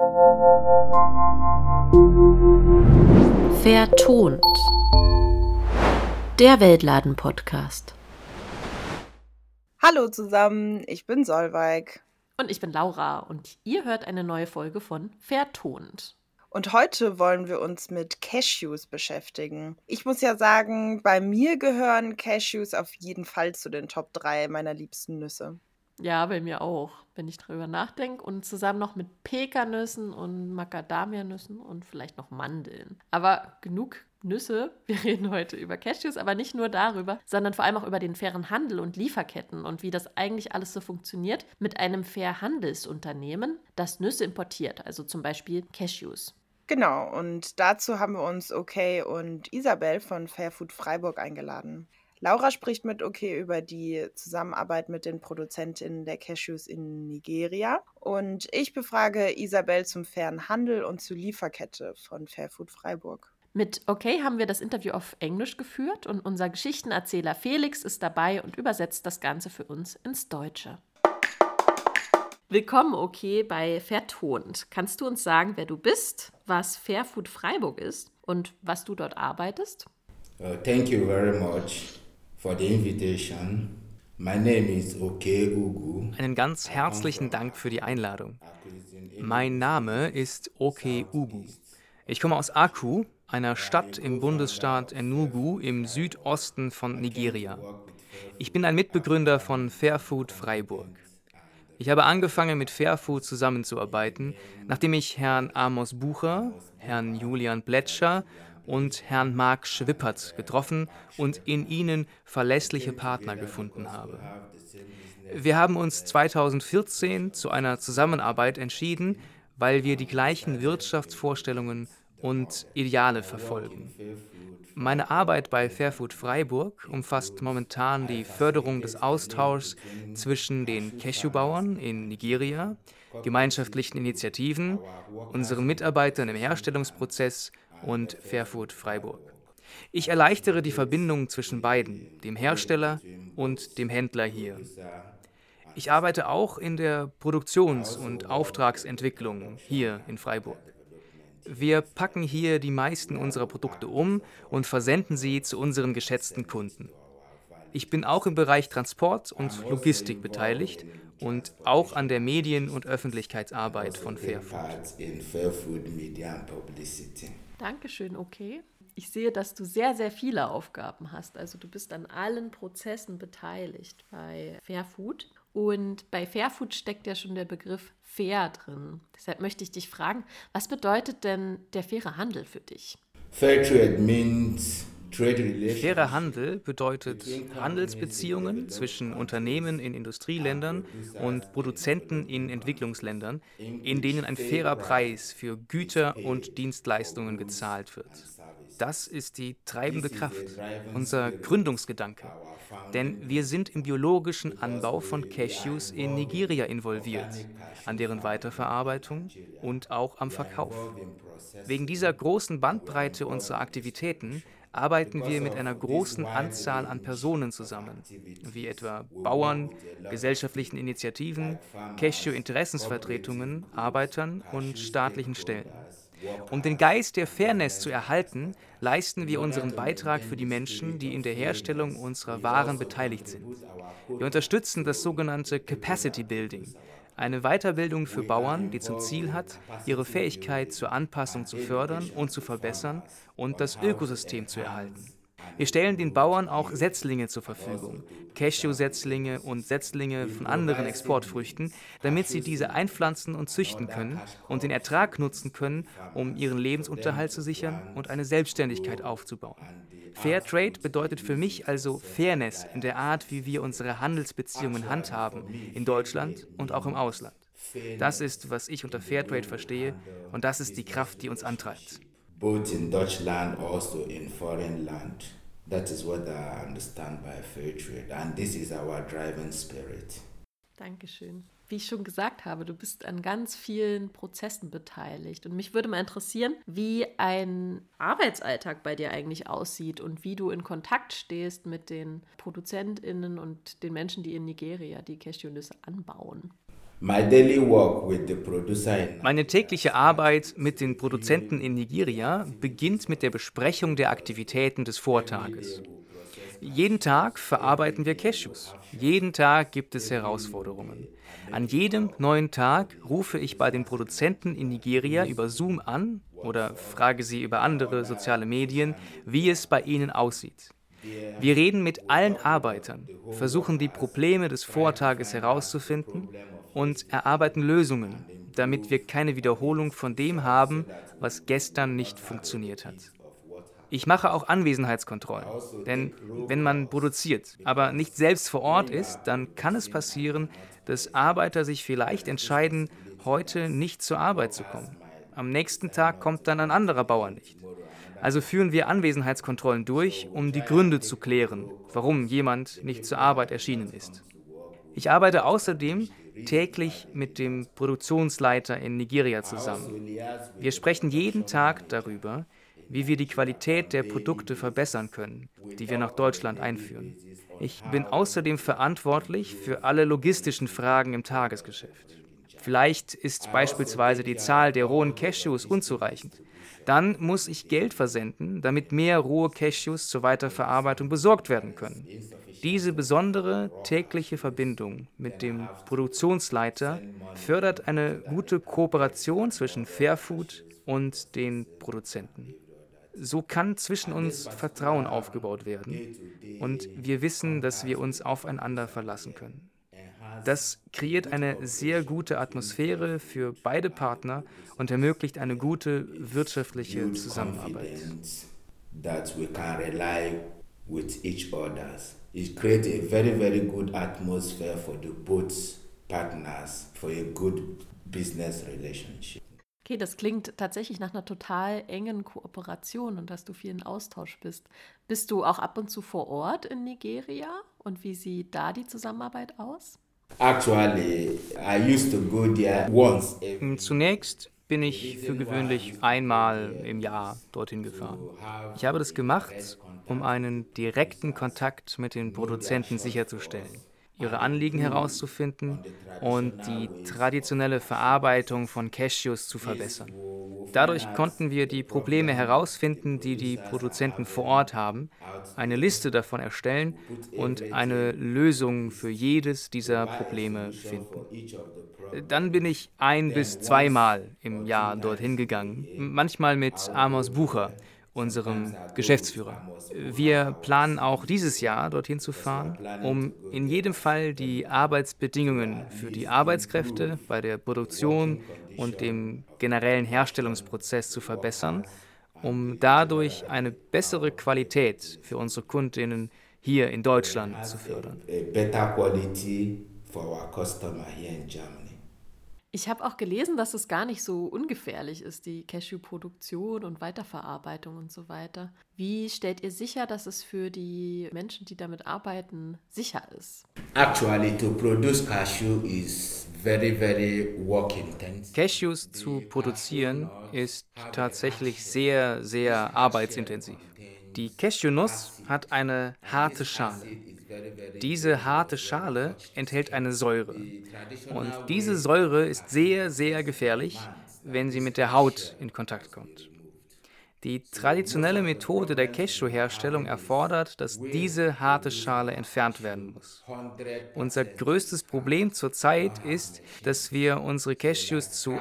Vertont. Der Weltladen-Podcast. Hallo zusammen, ich bin Solveig. Und ich bin Laura und ihr hört eine neue Folge von Vertont. Und heute wollen wir uns mit Cashews beschäftigen. Ich muss ja sagen, bei mir gehören Cashews auf jeden Fall zu den Top 3 meiner liebsten Nüsse. Ja, bei mir auch, wenn ich drüber nachdenke. Und zusammen noch mit Pekannüssen und Macadamianüssen und vielleicht noch Mandeln. Aber genug Nüsse. Wir reden heute über Cashews, aber nicht nur darüber, sondern vor allem auch über den fairen Handel und Lieferketten und wie das eigentlich alles so funktioniert mit einem Fairhandelsunternehmen, das Nüsse importiert, also zum Beispiel Cashews. Genau, und dazu haben wir uns Okay und Isabel von Fairfood Freiburg eingeladen. Laura spricht mit Okay über die Zusammenarbeit mit den ProduzentInnen der Cashews in Nigeria. Und ich befrage Isabel zum fairen Handel und zur Lieferkette von Fairfood Freiburg. Mit Okay haben wir das Interview auf Englisch geführt und unser Geschichtenerzähler Felix ist dabei und übersetzt das Ganze für uns ins Deutsche. Willkommen, Okay, bei Vertont. Kannst du uns sagen, wer du bist, was Fairfood Freiburg ist und was du dort arbeitest? Thank you very much for the invitation. My name is Okay Ugu. Einen ganz herzlichen Dank für die Einladung. Mein Name ist Okay Ugu. Ich komme aus Aku, einer Stadt im Bundesstaat Enugu im Südosten von Nigeria. Ich bin ein Mitbegründer von Fairfood Freiburg. Ich habe angefangen, mit Fairfood zusammenzuarbeiten, nachdem ich Herrn Amos Bucher, Herrn Julian Bletscher und Herrn Marc Schwippert getroffen und in ihnen verlässliche Partner gefunden habe. Wir haben uns 2014 zu einer Zusammenarbeit entschieden, weil wir die gleichen Wirtschaftsvorstellungen und Ideale verfolgen. Meine Arbeit bei Fairfood Freiburg umfasst momentan die Förderung des Austauschs zwischen den Cashewbauern in Nigeria, gemeinschaftlichen Initiativen, unseren Mitarbeitern im Herstellungsprozess und Fairfood Freiburg. Ich erleichtere die Verbindung zwischen beiden, dem Hersteller und dem Händler hier. Ich arbeite auch in der Produktions- und Auftragsentwicklung hier in Freiburg. Wir packen hier die meisten unserer Produkte um und versenden sie zu unseren geschätzten Kunden. Ich bin auch im Bereich Transport und Logistik beteiligt und auch an der Medien- und Öffentlichkeitsarbeit von Fairfood. Dankeschön, Okay. Ich sehe, dass du sehr, sehr viele Aufgaben hast. Also du bist an allen Prozessen beteiligt bei Fairfood. Und bei Fairfood steckt ja schon der Begriff fair drin. Deshalb möchte ich dich fragen, was bedeutet denn der faire Handel für dich? Fairtrade means trade relations. Fairer Handel bedeutet Handelsbeziehungen zwischen Unternehmen in Industrieländern und Produzenten in Entwicklungsländern, in denen ein fairer Preis für Güter und Dienstleistungen gezahlt wird. Das ist die treibende Kraft, unser Gründungsgedanke. Denn wir sind im biologischen Anbau von Cashews in Nigeria involviert, an deren Weiterverarbeitung und auch am Verkauf. Wegen dieser großen Bandbreite unserer Aktivitäten arbeiten wir mit einer großen Anzahl an Personen zusammen, wie etwa Bauern, gesellschaftlichen Initiativen, Cashew-Interessensvertretungen, Arbeitern und staatlichen Stellen. Um den Geist der Fairness zu erhalten, leisten wir unseren Beitrag für die Menschen, die in der Herstellung unserer Waren beteiligt sind. Wir unterstützen das sogenannte Capacity Building, eine Weiterbildung für Bauern, die zum Ziel hat, ihre Fähigkeit zur Anpassung zu fördern und zu verbessern und das Ökosystem zu erhalten. Wir stellen den Bauern auch Setzlinge zur Verfügung, Cashew-Setzlinge und Setzlinge von anderen Exportfrüchten, damit sie diese einpflanzen und züchten können und den Ertrag nutzen können, um ihren Lebensunterhalt zu sichern und eine Selbstständigkeit aufzubauen. Fairtrade bedeutet für mich also Fairness in der Art, wie wir unsere Handelsbeziehungen handhaben, in Deutschland und auch im Ausland. Das ist, was ich unter Fairtrade verstehe, und das ist die Kraft, die uns antreibt. Both in Deutschland, also in foreign land. That is what I understand by fair trade, and this is our driving spirit. Dankeschön. Wie ich schon gesagt habe, du bist an ganz vielen Prozessen beteiligt. Und mich würde mal interessieren, wie ein Arbeitsalltag bei dir eigentlich aussieht und wie du in Kontakt stehst mit den ProduzentInnen und den Menschen, die in Nigeria die Cashewnüsse anbauen. My daily work with the producer in Meine tägliche Arbeit mit den Produzenten in Nigeria beginnt mit der Besprechung der Aktivitäten des Vortages. Jeden Tag verarbeiten wir Cashews. Jeden Tag gibt es Herausforderungen. An jedem neuen Tag rufe ich bei den Produzenten in Nigeria über Zoom an oder frage sie über andere soziale Medien, wie es bei ihnen aussieht. Wir reden mit allen Arbeitern, versuchen die Probleme des Vortages herauszufinden und erarbeiten Lösungen, damit wir keine Wiederholung von dem haben, was gestern nicht funktioniert hat. Ich mache auch Anwesenheitskontrollen, denn wenn man produziert, aber nicht selbst vor Ort ist, dann kann es passieren, dass Arbeiter sich vielleicht entscheiden, heute nicht zur Arbeit zu kommen. Am nächsten Tag kommt dann ein anderer Bauer nicht. Also führen wir Anwesenheitskontrollen durch, um die Gründe zu klären, warum jemand nicht zur Arbeit erschienen ist. Ich arbeite außerdem täglich mit dem Produktionsleiter in Nigeria zusammen. Wir sprechen jeden Tag darüber, wie wir die Qualität der Produkte verbessern können, die wir nach Deutschland einführen. Ich bin außerdem verantwortlich für alle logistischen Fragen im Tagesgeschäft. Vielleicht ist beispielsweise die Zahl der rohen Cashews unzureichend. Dann muss ich Geld versenden, damit mehr rohe Cashews zur Weiterverarbeitung besorgt werden können. Diese besondere tägliche Verbindung mit dem Produktionsleiter fördert eine gute Kooperation zwischen Fairfood und den Produzenten. So kann zwischen uns Vertrauen aufgebaut werden und wir wissen, dass wir uns aufeinander verlassen können. Das kreiert eine sehr gute Atmosphäre für beide Partner und ermöglicht eine gute wirtschaftliche Zusammenarbeit. That we can rely with each others. It creates a very, very good atmosphere for the both partners for a good business relationship. Okay, das klingt tatsächlich nach einer total engen Kooperation und dass du viel in Austausch bist. Bist du auch ab und zu vor Ort in Nigeria und wie sieht da die Zusammenarbeit aus? Actually, I used to go there once. Zunächst bin ich für gewöhnlich einmal im Jahr dorthin gefahren. Ich habe das gemacht, um einen direkten Kontakt mit den Produzenten sicherzustellen, ihre Anliegen herauszufinden und die traditionelle Verarbeitung von Cashews zu verbessern. Dadurch konnten wir die Probleme herausfinden, die die Produzenten vor Ort haben, eine Liste davon erstellen und eine Lösung für jedes dieser Probleme finden. Dann bin ich 1- bis 2-mal im Jahr dorthin gegangen, manchmal mit Amos Bucher, unserem Geschäftsführer. Wir planen auch dieses Jahr dorthin zu fahren, um in jedem Fall die Arbeitsbedingungen für die Arbeitskräfte bei der Produktion und dem generellen Herstellungsprozess zu verbessern, um dadurch eine bessere Qualität für unsere Kundinnen hier in Deutschland zu fördern. A better quality for our customer here in Germany. Ich habe auch gelesen, dass es gar nicht so ungefährlich ist, die Cashew-Produktion und Weiterverarbeitung und so weiter. Wie stellt ihr sicher, dass es für die Menschen, die damit arbeiten, sicher ist? Actually, to produce cashew is very, very work intensive. Cashews zu produzieren ist tatsächlich sehr, sehr arbeitsintensiv. Die Cashewnuss hat eine harte Schale. Diese harte Schale enthält eine Säure. Und diese Säure ist sehr, sehr gefährlich, wenn sie mit der Haut in Kontakt kommt. Die traditionelle Methode der Cashew-Herstellung erfordert, dass diese harte Schale entfernt werden muss. Unser größtes Problem zurzeit ist, dass wir unsere Cashews zu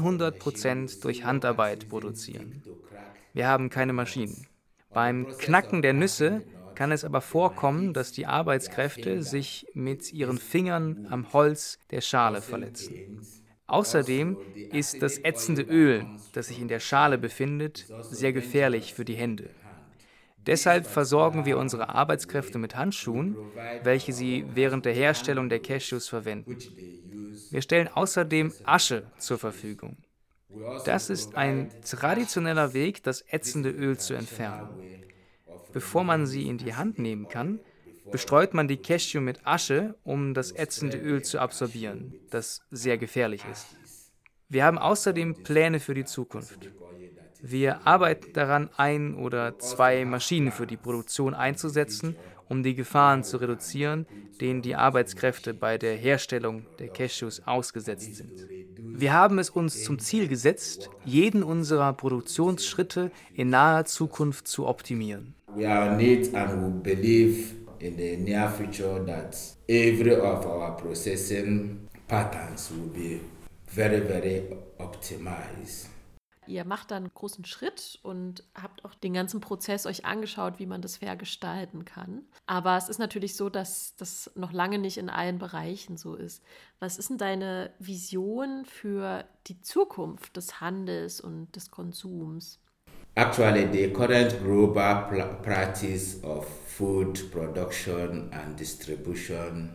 100% durch Handarbeit produzieren. Wir haben keine Maschinen. Beim Knacken der Nüsse kann es aber vorkommen, dass die Arbeitskräfte sich mit ihren Fingern am Holz der Schale verletzen. Außerdem ist das ätzende Öl, das sich in der Schale befindet, sehr gefährlich für die Hände. Deshalb versorgen wir unsere Arbeitskräfte mit Handschuhen, welche sie während der Herstellung der Cashews verwenden. Wir stellen außerdem Asche zur Verfügung. Das ist ein traditioneller Weg, das ätzende Öl zu entfernen. Bevor man sie in die Hand nehmen kann, bestreut man die Cashew mit Asche, um das ätzende Öl zu absorbieren, das sehr gefährlich ist. Wir haben außerdem Pläne für die Zukunft. Wir arbeiten daran, 1 oder 2 Maschinen für die Produktion einzusetzen um die Gefahren zu reduzieren, denen die Arbeitskräfte bei der Herstellung der Cashews ausgesetzt sind. Wir haben es uns zum Ziel gesetzt, jeden unserer Produktionsschritte in naher Zukunft zu optimieren. We are on it and we believe in the near future that every of our processing patterns will be very, very optimized. Ihr macht dann einen großen Schritt und habt auch den ganzen Prozess euch angeschaut, wie man das fair gestalten kann. Aber es ist natürlich so, dass das noch lange nicht in allen Bereichen so ist. Was ist denn deine Vision für die Zukunft des Handels und des Konsums? Actually, the current global practice of food production and distribution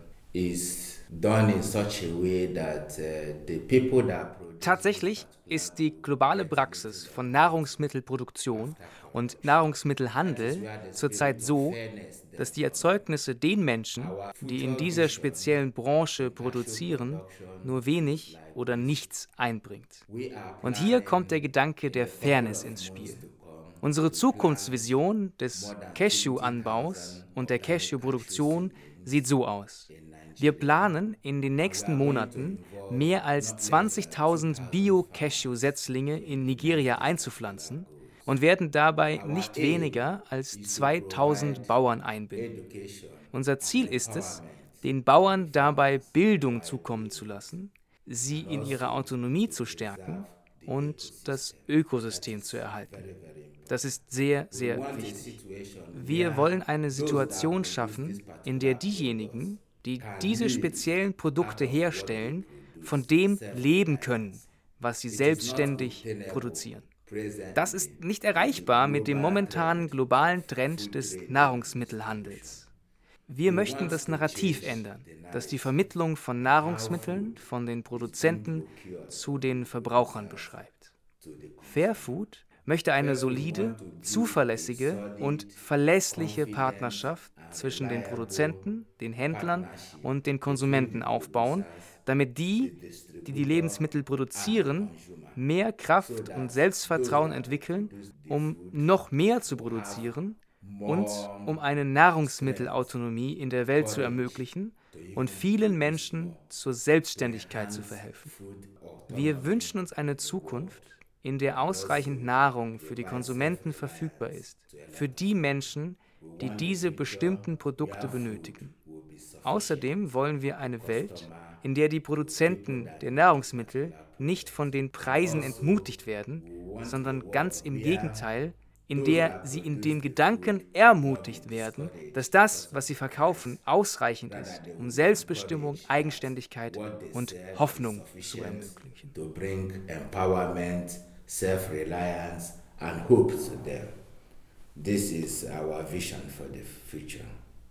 is done in such a way that the people that produce. Tatsächlich ist die globale Praxis von Nahrungsmittelproduktion und Nahrungsmittelhandel zurzeit so, dass die Erzeugnisse den Menschen, die in dieser speziellen Branche produzieren, nur wenig oder nichts einbringt. Und hier kommt der Gedanke der Fairness ins Spiel. Unsere Zukunftsvision des Cashew-Anbaus und der Cashew-Produktion sieht so aus. Wir planen in den nächsten Monaten mehr als 20.000 Bio-Cashew-Setzlinge in Nigeria einzupflanzen und werden dabei nicht weniger als 2.000 Bauern einbinden. Unser Ziel ist es, den Bauern dabei Bildung zukommen zu lassen, sie in ihrer Autonomie zu stärken und das Ökosystem zu erhalten. Das ist sehr, sehr wichtig. Wir wollen eine Situation schaffen, in der diejenigen, die diese speziellen Produkte herstellen, von dem leben können, was sie selbstständig produzieren. Das ist nicht erreichbar mit dem momentanen globalen Trend des Nahrungsmittelhandels. Wir möchten das Narrativ ändern, das die Vermittlung von Nahrungsmitteln von den Produzenten zu den Verbrauchern beschreibt. Fairfood möchte eine solide, zuverlässige und verlässliche Partnerschaft zwischen den Produzenten, den Händlern und den Konsumenten aufbauen, damit die Lebensmittel produzieren, mehr Kraft und Selbstvertrauen entwickeln, um noch mehr zu produzieren und um eine Nahrungsmittelautonomie in der Welt zu ermöglichen und vielen Menschen zur Selbstständigkeit zu verhelfen. Wir wünschen uns eine Zukunft, in der ausreichend Nahrung für die Konsumenten verfügbar ist, für die Menschen, die diese bestimmten Produkte benötigen. Außerdem wollen wir eine Welt, in der die Produzenten der Nahrungsmittel nicht von den Preisen entmutigt werden, sondern ganz im Gegenteil, in der sie in dem Gedanken ermutigt werden, dass das, was sie verkaufen, ausreichend ist, um Selbstbestimmung, Eigenständigkeit und Hoffnung zu ermöglichen. To bring empowerment, self-reliance and hope to them. This is our vision for the future.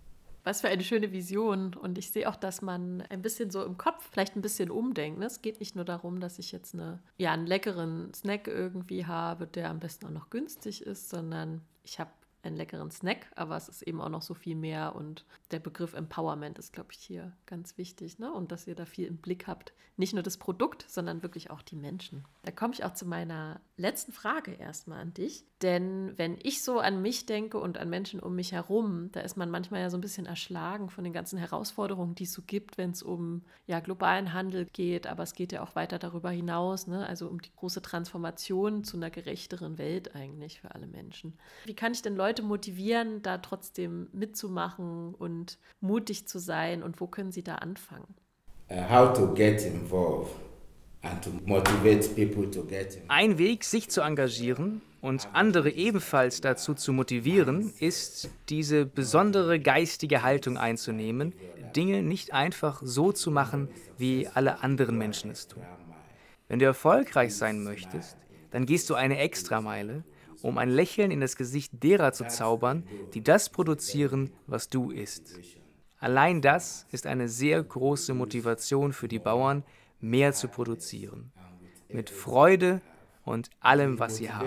Was für eine schöne Vision. Und ich sehe auch, dass man ein bisschen so im Kopf vielleicht ein bisschen umdenkt. Es geht nicht nur darum, dass ich jetzt einen leckeren Snack irgendwie habe, der am besten auch noch günstig ist, sondern ich habe einen leckeren Snack, aber es ist eben auch noch so viel mehr. Und der Begriff Empowerment ist, glaube ich, hier ganz wichtig. Und dass ihr da viel im Blick habt. Nicht nur das Produkt, sondern wirklich auch die Menschen. Da komme ich auch zu meiner letzten Frage erstmal an dich. Denn wenn ich so an mich denke und an Menschen um mich herum, da ist man manchmal ja so ein bisschen erschlagen von den ganzen Herausforderungen, die es so gibt, wenn es um globalen Handel geht. Aber es geht ja auch weiter darüber hinaus, also um die große Transformation zu einer gerechteren Welt eigentlich für alle Menschen. Wie kann ich denn Leute motivieren, da trotzdem mitzumachen und mutig zu sein? Und wo können sie da anfangen? How to get involved and to motivate people to get involved. Ein Weg, sich zu engagieren und andere ebenfalls dazu zu motivieren, ist, diese besondere geistige Haltung einzunehmen, Dinge nicht einfach so zu machen, wie alle anderen Menschen es tun. Wenn du erfolgreich sein möchtest, dann gehst du eine Extrameile, um ein Lächeln in das Gesicht derer zu zaubern, die das produzieren, was du isst. Allein das ist eine sehr große Motivation für die Bauern, mehr zu produzieren. Mit Freude und allem, was sie haben.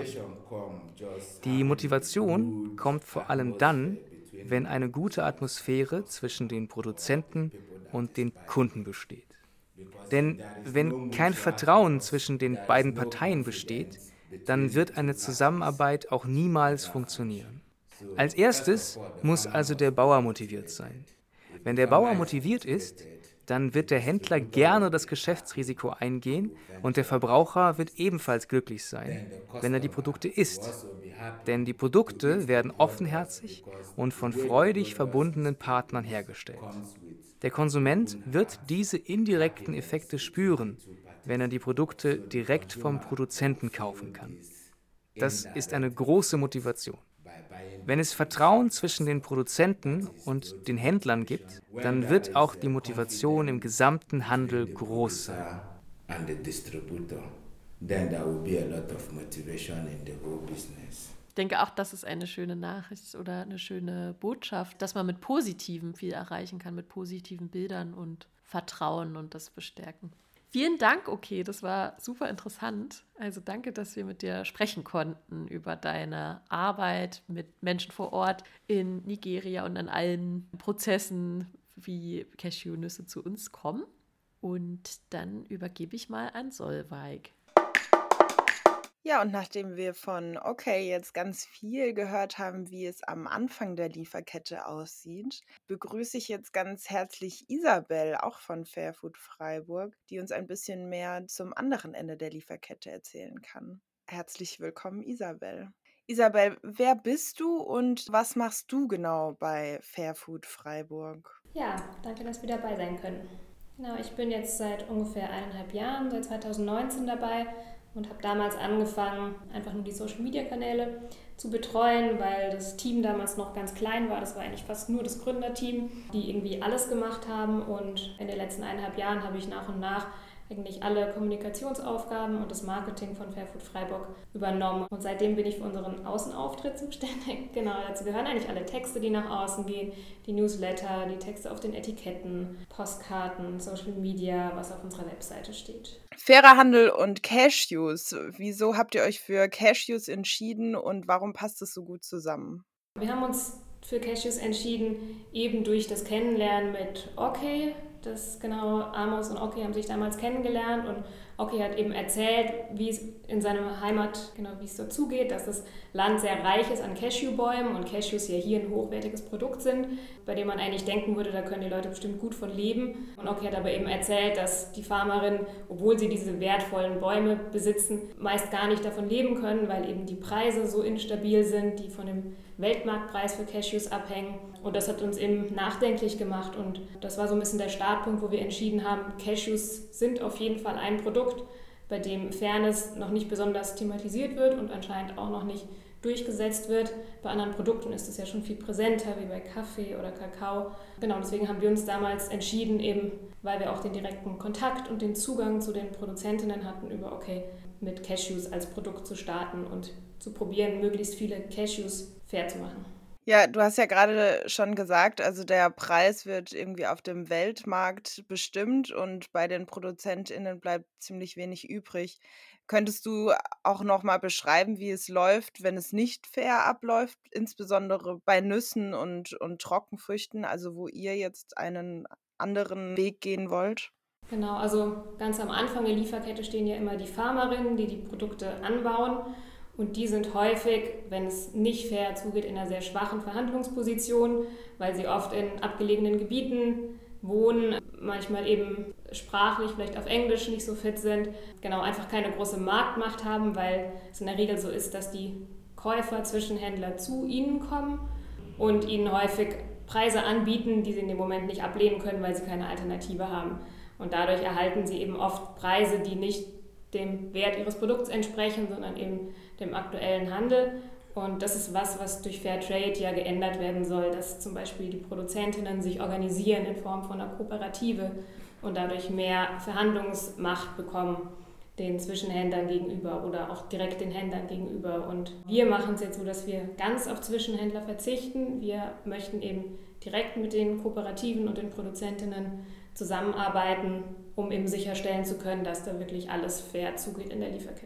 Die Motivation kommt vor allem dann, wenn eine gute Atmosphäre zwischen den Produzenten und den Kunden besteht. Denn wenn kein Vertrauen zwischen den beiden Parteien besteht, dann wird eine Zusammenarbeit auch niemals funktionieren. Als erstes muss also der Bauer motiviert sein. Wenn der Bauer motiviert ist, dann wird der Händler gerne das Geschäftsrisiko eingehen und der Verbraucher wird ebenfalls glücklich sein, wenn er die Produkte isst. Denn die Produkte werden offenherzig und von freudig verbundenen Partnern hergestellt. Der Konsument wird diese indirekten Effekte spüren, wenn er die Produkte direkt vom Produzenten kaufen kann. Das ist eine große Motivation. Wenn es Vertrauen zwischen den Produzenten und den Händlern gibt, dann wird auch die Motivation im gesamten Handel groß sein. And the distributor, then there will be a lot of motivation in the whole business. Ich denke auch, das ist eine schöne Nachricht oder eine schöne Botschaft, dass man mit Positivem viel erreichen kann, mit positiven Bildern und Vertrauen und das bestärken. Vielen Dank, okay, das war super interessant. Also danke, dass wir mit dir sprechen konnten über deine Arbeit mit Menschen vor Ort in Nigeria und an allen Prozessen, wie Cashewnüsse zu uns kommen. Und dann übergebe ich mal an Solveig. Ja, und nachdem wir von okay jetzt ganz viel gehört haben, wie es am Anfang der Lieferkette aussieht, begrüße ich jetzt ganz herzlich Isabel, auch von Fairfood Freiburg, die uns ein bisschen mehr zum anderen Ende der Lieferkette erzählen kann. Herzlich willkommen, Isabel. Isabel, wer bist du und was machst du genau bei Fairfood Freiburg? Ja, danke, dass wir dabei sein können. Genau, ich bin jetzt seit ungefähr 1,5 Jahren, seit 2019 dabei und habe damals angefangen, einfach nur die Social-Media-Kanäle zu betreuen, weil das Team damals noch ganz klein war. Das war eigentlich fast nur das Gründerteam, die irgendwie alles gemacht haben. Und in den letzten 1,5 Jahren habe ich nach und nach eigentlich alle Kommunikationsaufgaben und das Marketing von Fairfood Freiburg übernommen. Und seitdem bin ich für unseren Außenauftritt zuständig. Genau, dazu gehören eigentlich alle Texte, die nach außen gehen, die Newsletter, die Texte auf den Etiketten, Postkarten, Social Media, was auf unserer Webseite steht. Fairer Handel und Cashews. Wieso habt ihr euch für Cashews entschieden und warum passt es so gut zusammen? Wir haben uns für Cashews entschieden, eben durch das Kennenlernen mit Okay. Amos und Oki haben sich damals kennengelernt und Oki hat eben erzählt, wie es in seiner Heimat, wie es dazu geht, dass das Land sehr reich ist an Cashewbäumen und Cashews ja hier ein hochwertiges Produkt sind, bei dem man eigentlich denken würde, da können die Leute bestimmt gut von leben. Und Oki hat aber eben erzählt, dass die Farmerinnen, obwohl sie diese wertvollen Bäume besitzen, meist gar nicht davon leben können, weil eben die Preise so instabil sind, die von dem Weltmarktpreis für Cashews abhängen. Und das hat uns eben nachdenklich gemacht und das war so ein bisschen der Startpunkt, wo wir entschieden haben, Cashews sind auf jeden Fall ein Produkt, bei dem Fairness noch nicht besonders thematisiert wird und anscheinend auch noch nicht durchgesetzt wird. Bei anderen Produkten ist es ja schon viel präsenter, wie bei Kaffee oder Kakao. Genau, deswegen haben wir uns damals entschieden, eben weil wir auch den direkten Kontakt und den Zugang zu den Produzentinnen hatten, mit Cashews als Produkt zu starten und zu probieren, möglichst viele Cashews fair zu machen. Ja, du hast ja gerade schon gesagt, also der Preis wird irgendwie auf dem Weltmarkt bestimmt und bei den ProduzentInnen bleibt ziemlich wenig übrig. Könntest du auch noch mal beschreiben, wie es läuft, wenn es nicht fair abläuft, insbesondere bei Nüssen und Trockenfrüchten, also wo ihr jetzt einen anderen Weg gehen wollt? Genau, also ganz am Anfang der Lieferkette stehen ja immer die Farmerinnen, die die Produkte anbauen. Und die sind häufig, wenn es nicht fair zugeht, in einer sehr schwachen Verhandlungsposition, weil sie oft in abgelegenen Gebieten wohnen, manchmal eben sprachlich vielleicht auf Englisch nicht so fit sind, einfach keine große Marktmacht haben, weil es in der Regel so ist, dass die Käufer, Zwischenhändler zu ihnen kommen und ihnen häufig Preise anbieten, die sie in dem Moment nicht ablehnen können, weil sie keine Alternative haben. Und dadurch erhalten sie eben oft Preise, die nicht dem Wert ihres Produkts entsprechen, sondern eben dem aktuellen Handel. Und das ist was durch Fairtrade ja geändert werden soll, dass zum Beispiel die Produzentinnen sich organisieren in Form von einer Kooperative und dadurch mehr Verhandlungsmacht bekommen den Zwischenhändlern gegenüber oder auch direkt den Händlern gegenüber. Und wir machen es jetzt so, dass wir ganz auf Zwischenhändler verzichten. Wir möchten eben direkt mit den Kooperativen und den Produzentinnen zusammenarbeiten, um eben sicherstellen zu können, dass da wirklich alles fair zugeht in der Lieferkette.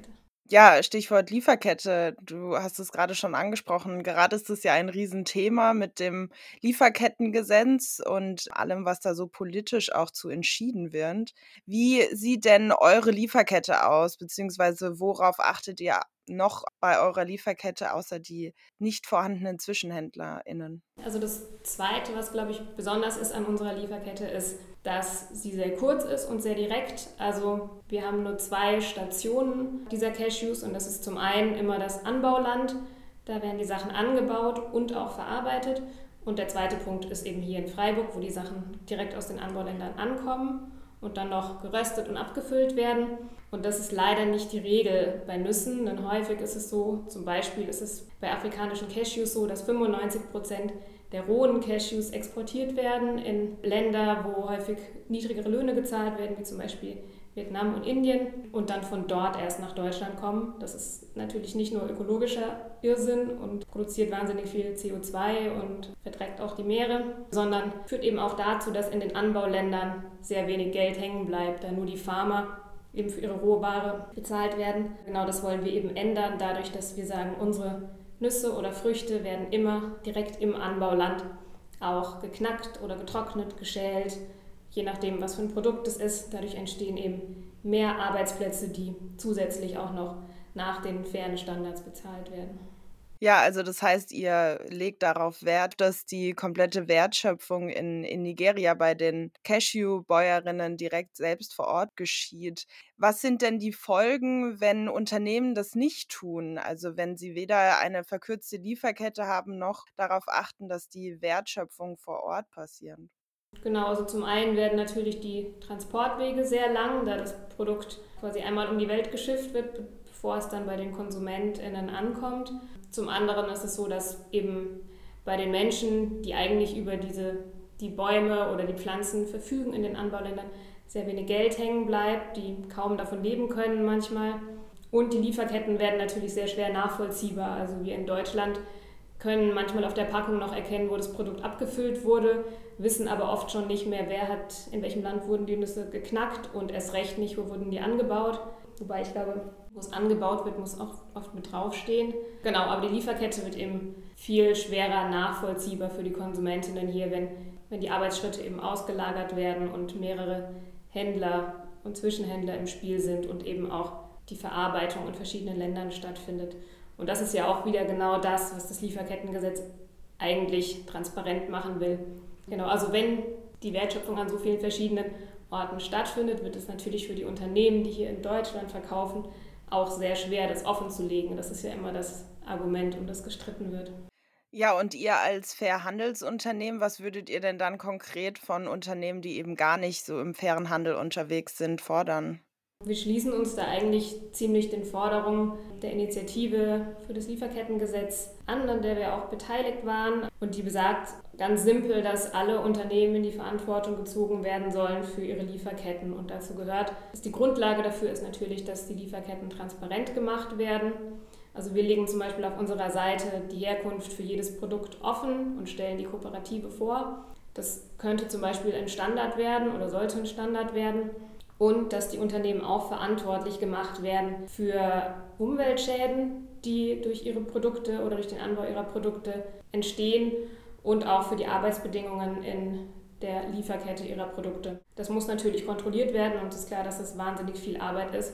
Ja, Stichwort Lieferkette. Du hast es gerade schon angesprochen. Gerade ist es ja ein Riesenthema mit dem Lieferkettengesetz und allem, was da so politisch auch zu entschieden wird. Wie sieht denn eure Lieferkette aus, beziehungsweise worauf achtet ihr noch bei eurer Lieferkette außer die nicht vorhandenen ZwischenhändlerInnen? Also das Zweite, was, glaube ich, besonders ist an unserer Lieferkette, ist, dass sie sehr kurz ist und sehr direkt. Also wir haben nur 2 Stationen dieser Cashews und das ist zum einen immer das Anbauland. Da werden die Sachen angebaut und auch verarbeitet. Und der zweite Punkt ist eben hier in Freiburg, wo die Sachen direkt aus den Anbauländern ankommen und dann noch geröstet und abgefüllt werden. Und das ist leider nicht die Regel bei Nüssen, denn häufig ist es so, zum Beispiel ist es bei afrikanischen Cashews so, dass 95% der rohen Cashews exportiert werden in Länder, wo häufig niedrigere Löhne gezahlt werden, wie zum Beispiel Vietnam und Indien und dann von dort erst nach Deutschland kommen. Das ist natürlich nicht nur ökologischer Irrsinn und produziert wahnsinnig viel CO2 und verdreckt auch die Meere, sondern führt eben auch dazu, dass in den Anbauländern sehr wenig Geld hängen bleibt, da nur die Farmer eben für ihre Rohware bezahlt werden. Genau das wollen wir eben ändern, dadurch, dass wir sagen, unsere Nüsse oder Früchte werden immer direkt im Anbauland auch geknackt oder getrocknet, geschält, je nachdem, was für ein Produkt es ist. Dadurch entstehen eben mehr Arbeitsplätze, die zusätzlich auch noch nach den fairen Standards bezahlt werden. Ja, also das heißt, ihr legt darauf Wert, dass die komplette Wertschöpfung in Nigeria bei den Cashew-Bäuerinnen direkt selbst vor Ort geschieht. Was sind denn die Folgen, wenn Unternehmen das nicht tun? Also wenn sie weder eine verkürzte Lieferkette haben, noch darauf achten, dass die Wertschöpfung vor Ort passiert? Genau, also zum einen werden natürlich die Transportwege sehr lang, da das Produkt quasi einmal um die Welt geschifft wird, bevor es dann bei den KonsumentInnen ankommt. Zum anderen ist es so, dass eben bei den Menschen, die eigentlich über die Bäume oder die Pflanzen verfügen in den Anbauländern, sehr wenig Geld hängen bleibt, die kaum davon leben können manchmal. Und die Lieferketten werden natürlich sehr schwer nachvollziehbar. Also wir in Deutschland können manchmal auf der Packung noch erkennen, wo das Produkt abgefüllt wurde, wissen aber oft schon nicht mehr, in welchem Land wurden die Nüsse geknackt und erst recht nicht, wo wurden die angebaut. Wobei ich glaube, wo es angebaut wird, muss auch oft mit draufstehen. Genau, aber die Lieferkette wird eben viel schwerer nachvollziehbar für die Konsumentinnen hier, wenn die Arbeitsschritte eben ausgelagert werden und mehrere Händler und Zwischenhändler im Spiel sind und eben auch die Verarbeitung in verschiedenen Ländern stattfindet. Und das ist ja auch wieder genau das, was das Lieferkettengesetz eigentlich transparent machen will. Genau, also wenn die Wertschöpfung an so vielen verschiedenen Orten stattfindet, wird es natürlich für die Unternehmen, die hier in Deutschland verkaufen, auch sehr schwer, das offen zu legen. Das ist ja immer das Argument, um das gestritten wird. Ja, und ihr als Fairhandelsunternehmen, was würdet ihr denn dann konkret von Unternehmen, die eben gar nicht so im fairen Handel unterwegs sind, fordern? Wir schließen uns da eigentlich ziemlich den Forderungen der Initiative für das Lieferkettengesetz an der wir auch beteiligt waren. Und die besagt ganz simpel, dass alle Unternehmen in die Verantwortung gezogen werden sollen für ihre Lieferketten. Und dazu gehört, dass die Grundlage dafür ist natürlich, dass die Lieferketten transparent gemacht werden. Also wir legen zum Beispiel auf unserer Seite die Herkunft für jedes Produkt offen und stellen die Kooperative vor. Das könnte zum Beispiel ein Standard werden oder sollte ein Standard werden. Und dass die Unternehmen auch verantwortlich gemacht werden für Umweltschäden, die durch ihre Produkte oder durch den Anbau ihrer Produkte entstehen und auch für die Arbeitsbedingungen in der Lieferkette ihrer Produkte. Das muss natürlich kontrolliert werden und es ist klar, dass das wahnsinnig viel Arbeit ist.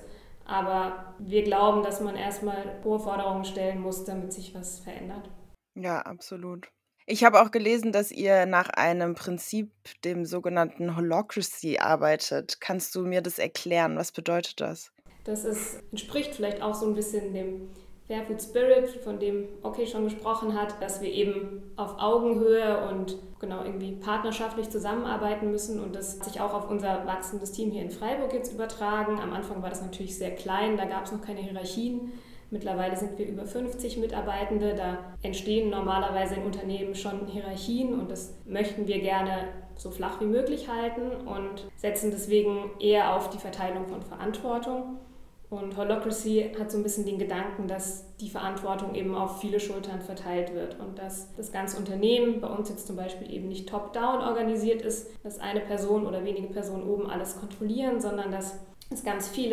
Aber wir glauben, dass man erstmal hohe Forderungen stellen muss, damit sich was verändert. Ja, absolut. Ich habe auch gelesen, dass ihr nach einem Prinzip, dem sogenannten Holacracy, arbeitet. Kannst du mir das erklären? Was bedeutet das? Entspricht vielleicht auch so ein bisschen dem Fair Food Spirit, von dem Okay schon gesprochen hat, dass wir eben auf Augenhöhe und genau irgendwie partnerschaftlich zusammenarbeiten müssen und das hat sich auch auf unser wachsendes Team hier in Freiburg jetzt übertragen. Am Anfang war das natürlich sehr klein, da gab es noch keine Hierarchien. Mittlerweile sind wir über 50 Mitarbeitende. Da entstehen normalerweise in Unternehmen schon Hierarchien und das möchten wir gerne so flach wie möglich halten und setzen deswegen eher auf die Verteilung von Verantwortung. Und Holacracy hat so ein bisschen den Gedanken, dass die Verantwortung eben auf viele Schultern verteilt wird und dass das ganze Unternehmen, bei uns jetzt zum Beispiel eben nicht top-down organisiert ist, dass eine Person oder wenige Personen oben alles kontrollieren, sondern dass es ganz viele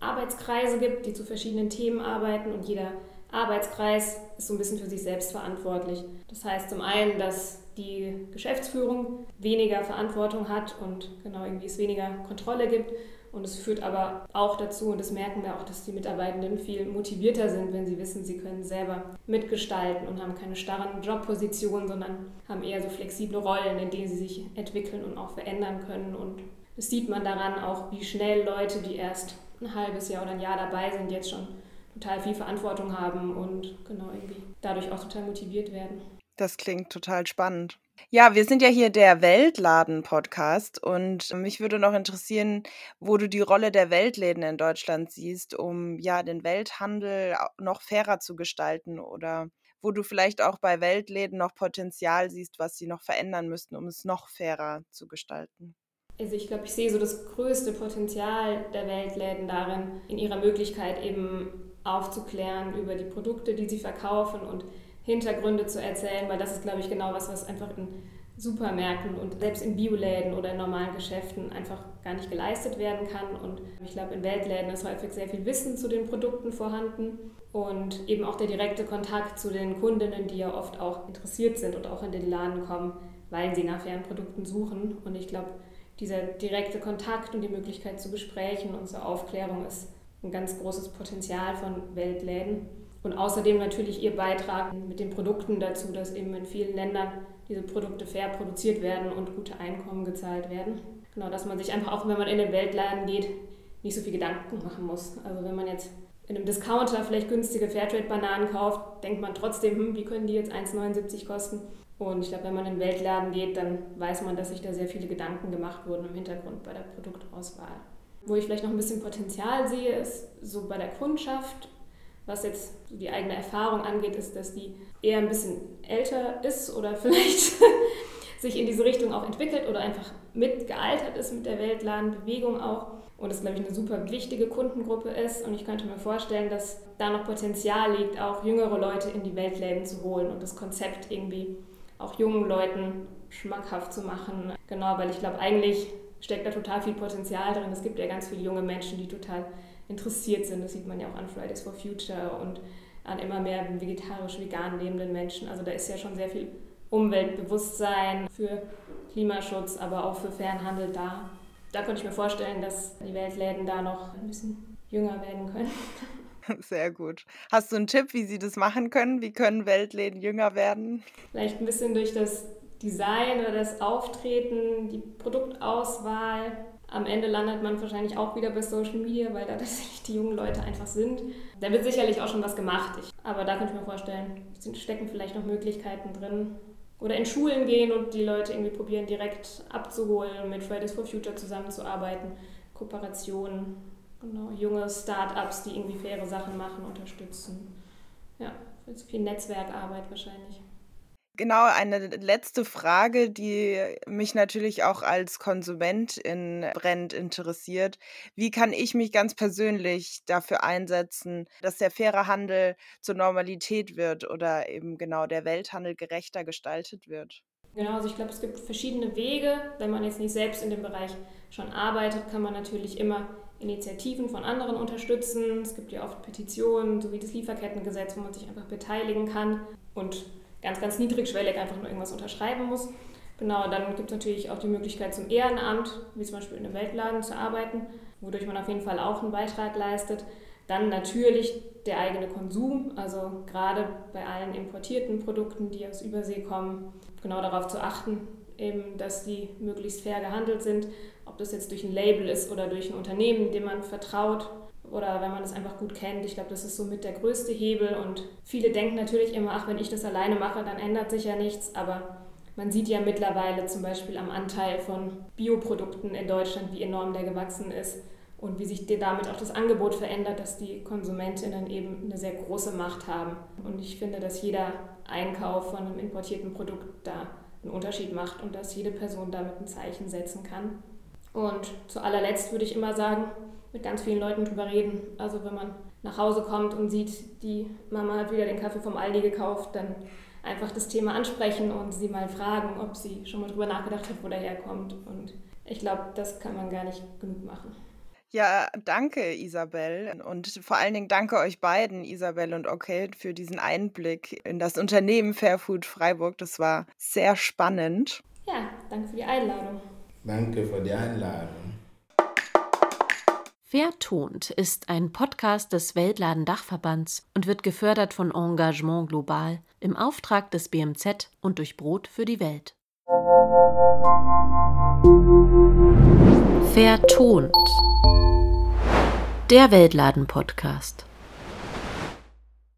Arbeitskreise gibt, die zu verschiedenen Themen arbeiten und jeder Arbeitskreis ist so ein bisschen für sich selbst verantwortlich. Das heißt zum einen, dass die Geschäftsführung weniger Verantwortung hat und genau irgendwie es weniger Kontrolle gibt. Und es führt aber auch dazu, und das merken wir auch, dass die Mitarbeitenden viel motivierter sind, wenn sie wissen, sie können selber mitgestalten und haben keine starren Jobpositionen, sondern haben eher so flexible Rollen, in denen sie sich entwickeln und auch verändern können. Und das sieht man daran auch, wie schnell Leute, die erst ein halbes Jahr oder ein Jahr dabei sind, jetzt schon total viel Verantwortung haben und genau irgendwie dadurch auch total motiviert werden. Das klingt total spannend. Ja, wir sind ja hier der Weltladen-Podcast und mich würde noch interessieren, wo du die Rolle der Weltläden in Deutschland siehst, um ja den Welthandel noch fairer zu gestalten oder wo du vielleicht auch bei Weltläden noch Potenzial siehst, was sie noch verändern müssten, um es noch fairer zu gestalten. Also ich glaube, ich sehe so das größte Potenzial der Weltläden darin, in ihrer Möglichkeit eben aufzuklären über die Produkte, die sie verkaufen und Hintergründe zu erzählen, weil das ist, glaube ich, genau was einfach in Supermärkten und selbst in Bioläden oder in normalen Geschäften einfach gar nicht geleistet werden kann. Und ich glaube, in Weltläden ist häufig sehr viel Wissen zu den Produkten vorhanden und eben auch der direkte Kontakt zu den Kundinnen, die ja oft auch interessiert sind und auch in den Laden kommen, weil sie nach fairen Produkten suchen. Und ich glaube, dieser direkte Kontakt und die Möglichkeit zu Gesprächen und zur Aufklärung ist ein ganz großes Potenzial von Weltläden. Und außerdem natürlich ihr Beitrag mit den Produkten dazu, dass eben in vielen Ländern diese Produkte fair produziert werden und gute Einkommen gezahlt werden. Genau, dass man sich einfach auch, wenn man in den Weltladen geht, nicht so viel Gedanken machen muss. Also wenn man jetzt in einem Discounter vielleicht günstige Fairtrade-Bananen kauft, denkt man trotzdem, wie können die jetzt 1,79 kosten? Und ich glaube, wenn man in den Weltladen geht, dann weiß man, dass sich da sehr viele Gedanken gemacht wurden im Hintergrund bei der Produktauswahl. Wo ich vielleicht noch ein bisschen Potenzial sehe, ist so bei der Kundschaft. Was jetzt die eigene Erfahrung angeht, ist, dass die eher ein bisschen älter ist oder vielleicht sich in diese Richtung auch entwickelt oder einfach mitgealtert ist mit der Weltladenbewegung auch. Und das, glaube ich, eine super wichtige Kundengruppe ist. Und ich könnte mir vorstellen, dass da noch Potenzial liegt, auch jüngere Leute in die Weltläden zu holen und das Konzept irgendwie auch jungen Leuten schmackhaft zu machen. Genau, weil ich glaube, eigentlich steckt da total viel Potenzial drin. Es gibt ja ganz viele junge Menschen, die total interessiert sind. Das sieht man ja auch an Fridays for Future und an immer mehr vegetarisch-vegan lebenden Menschen. Also da ist ja schon sehr viel Umweltbewusstsein für Klimaschutz, aber auch für fairen Handel da. Da könnte ich mir vorstellen, dass die Weltläden da noch ein bisschen jünger werden können. Sehr gut. Hast du einen Tipp, wie sie das machen können? Wie können Weltläden jünger werden? Vielleicht ein bisschen durch das Design oder das Auftreten, die Produktauswahl. Am Ende landet man wahrscheinlich auch wieder bei Social Media, weil da tatsächlich die jungen Leute einfach sind. Da wird sicherlich auch schon was gemacht. Aber da könnte ich mir vorstellen, stecken vielleicht noch Möglichkeiten drin. Oder in Schulen gehen und die Leute irgendwie probieren, direkt abzuholen, mit Fridays for Future zusammenzuarbeiten. Kooperationen, genau, junge Start-ups, die irgendwie faire Sachen machen, unterstützen. Ja, viel Netzwerkarbeit wahrscheinlich. Genau, eine letzte Frage, die mich natürlich auch als Konsumentin brennend interessiert. Wie kann ich mich ganz persönlich dafür einsetzen, dass der faire Handel zur Normalität wird oder eben genau der Welthandel gerechter gestaltet wird? Genau, also ich glaube, es gibt verschiedene Wege. Wenn man jetzt nicht selbst in dem Bereich schon arbeitet, kann man natürlich immer Initiativen von anderen unterstützen. Es gibt ja oft Petitionen, sowie das Lieferkettengesetz, wo man sich einfach beteiligen kann und ganz niedrigschwellig einfach nur irgendwas unterschreiben muss. Genau, dann gibt es natürlich auch die Möglichkeit zum Ehrenamt, wie zum Beispiel in einem Weltladen zu arbeiten, wodurch man auf jeden Fall auch einen Beitrag leistet. Dann natürlich der eigene Konsum, also gerade bei allen importierten Produkten, die aus Übersee kommen, genau darauf zu achten, eben, dass die möglichst fair gehandelt sind, ob das jetzt durch ein Label ist oder durch ein Unternehmen, dem man vertraut oder wenn man es einfach gut kennt. Ich glaube, das ist somit der größte Hebel und viele denken natürlich immer, ach, wenn ich das alleine mache, dann ändert sich ja nichts, aber man sieht ja mittlerweile zum Beispiel am Anteil von Bioprodukten in Deutschland, wie enorm der gewachsen ist und wie sich damit auch das Angebot verändert, dass die KonsumentInnen eben eine sehr große Macht haben. Und ich finde, dass jeder Einkauf von einem importierten Produkt da einen Unterschied macht und dass jede Person damit ein Zeichen setzen kann. Und zu allerletzt würde ich immer sagen, mit ganz vielen Leuten drüber reden. Also wenn man nach Hause kommt und sieht, die Mama hat wieder den Kaffee vom Aldi gekauft, dann einfach das Thema ansprechen und sie mal fragen, ob sie schon mal drüber nachgedacht hat, wo der herkommt. Und ich glaube, das kann man gar nicht genug machen. Ja, danke, Isabel. Und vor allen Dingen danke euch beiden, Isabel und Okay, für diesen Einblick in das Unternehmen Fairfood Freiburg. Das war sehr spannend. Ja, danke für die Einladung. Danke für die Einladung. Vertont ist ein Podcast des Weltladen-Dachverbands und wird gefördert von Engagement Global im Auftrag des BMZ und durch Brot für die Welt. Vertont. Der Weltladen-Podcast.